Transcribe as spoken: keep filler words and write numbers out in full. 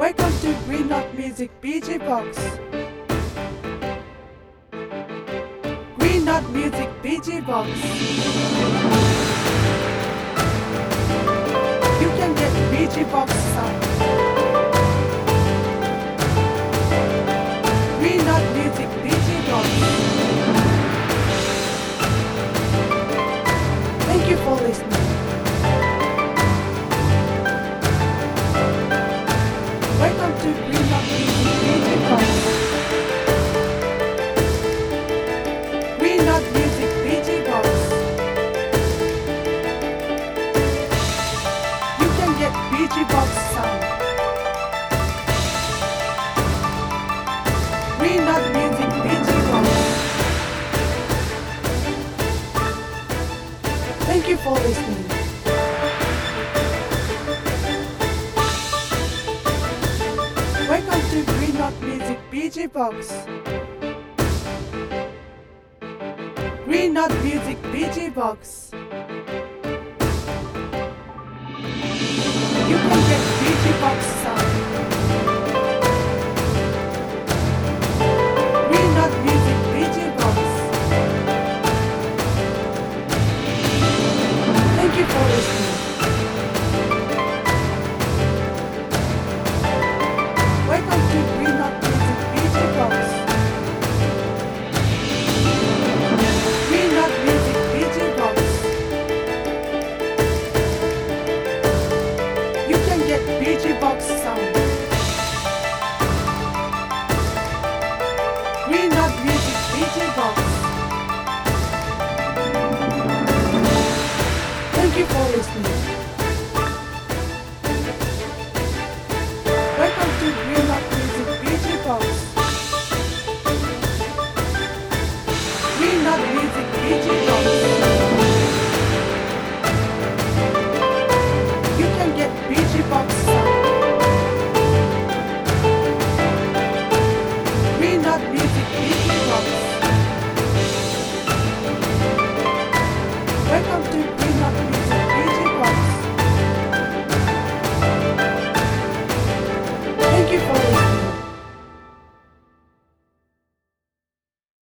Welcome to Green Knot Music B G Box. Green Knot Music B G Box. You can get B G Box sound. Green Knot Music B G Box. Thank you for listening. Welcome to Green Knot Music B G Box. Green Knot Music B G Box. You can get B G Box sound. Green Knot Music B G Box. Thank you for listening. Welcome to Green Knot Music B G Box. Green Knot Music B G Box. You can get B G Box sound. Green Knot Music B G Box. Thank you for listening. Welcome to Green Knot Music B G Box. Green Knot Music B G Box. You can get B G Box sound. Green Knot Music B G Box. Thank you for listening. Welcome to Green Knot Music B G Box. Green Knot Music B G Box.